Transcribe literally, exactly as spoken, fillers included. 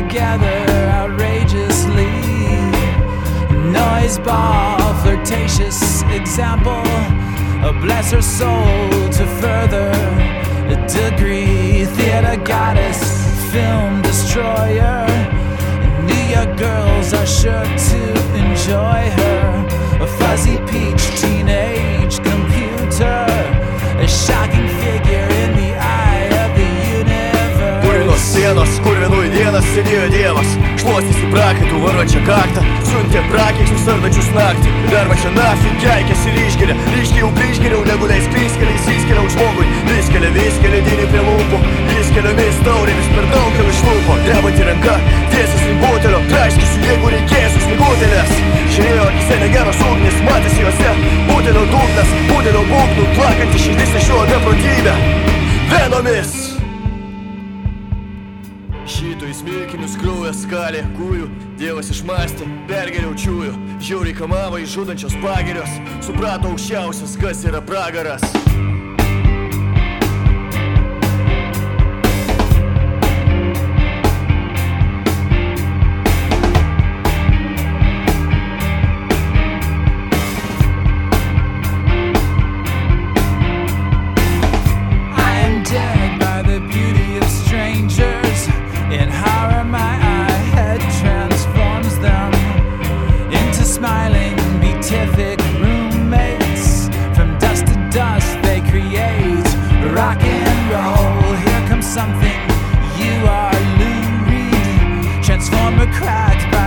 together outrageously. Noise ball, flirtatious example. Bless her soul to further a degree. Theater goddess, film destroyer. New York girls are sure to enjoy her. A fuzzy peach teenage computer, a shocking figure in the eye of the universe. Purvinos sienos, kurvinų dienas sėdėjo dievas. Šluostėsi prakaitų varočią kaktą. Siuntė prakeiksmus ardančius naktį. Dar va čia nafi keikėsi ryškelė. Ryškiai jau priškeliau, neguliais kryskeliais įskeliau žmogui. Viskelė, viskelė, dynį prie lūpų. Įskeliomis taurėmis per daugelį šlūpo. Drebantį ranką, tiesis link butelio. Traiškysiu, jeigu reikėsiu snigutelės. Žiūrėjo akise negeros ugnis, matėsi juose butelio dugnas, butelio būgnų. Plakantį širdis nešiojo beprotybę venomis. Šito į smilkinius kraujas skalė kūjų. Dievas išmastė, pergeriau čiųjų. Žiauriai kamavo išžudančios pagirios. Suprato aukščiausias, kas yra pragaras. In horror my eye head transforms them into smiling beatific roommates. From dust to dust they create rock and roll. Here comes something, you are Lou Reed. Transformer cracked by